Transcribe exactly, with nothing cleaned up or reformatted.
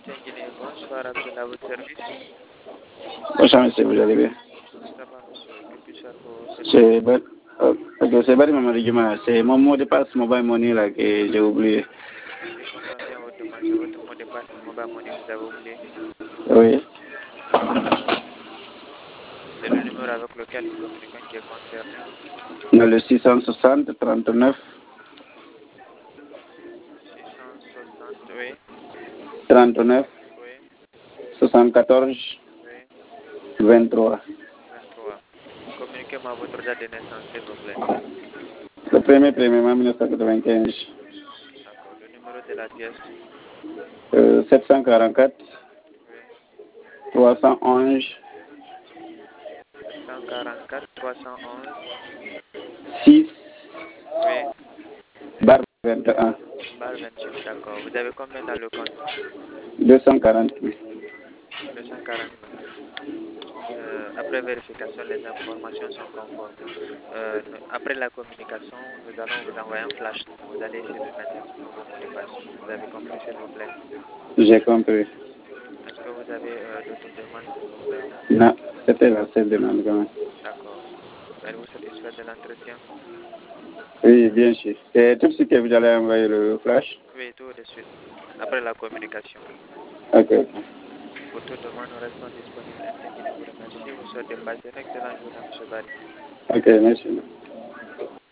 Guinée, bonsoir, Abdel, à votre service. Bonsoir, monsieur, vous allez bien? Ça va, monsieur, que puis-je faire pour vous? C'est Bar- euh, ok, c'est Barry Mamadou Diouma. C'est mon mot de passe mobile money là que j'ai oublié. Je comprends bien votre demande. C'est votre mot de passe mobile money, vous avez oublié. Oui. Euh, c'est le numéro avec lequel nous communiquons qui est concerné. Dans le six cent soixante trente-neuf six cent soixante, oui, trente-neuf oui, soixante-quatorze oui, vingt-trois. vingt-trois. Communiquez-moi votre date de naissance, s'il vous plaît. Le premier premier mai mille neuf cent quatre-vingt-quinze. D'accord. Le numéro de la pièce. Euh, sept cent quarante-quatre Oui. trois cent onze sept cent quarante-quatre, trois cent onze. six Oui. barre vingt et un. Barre vingt-huit, d'accord. Vous avez combien dans le compte? deux cent quarante-huit. deux cent quarante mille. Euh, après vérification, les informations sont conformes. Euh, nous- après la communication, nous allons vous envoyer un flash. Vous allez essayer de mettre un nouveau mot de passe. Vous avez compris, s'il vous plaît? J'ai compris. Est-ce que vous avez euh, d'autres demandes, s'il vous plaît? Non, c'était la seule demande quand même. D'accord. Êtes-vous satisfait de l'entretien? Oui, bien sûr. C'est tout de suite que vous allez envoyer le flash? Oui, tout de suite. Après la communication. Ok, ok. Pour toute demande, nous restons disponibles. Guinée vous remercie. Vous souhaite de passer une excellente journée, M. Barry. Ok, merci.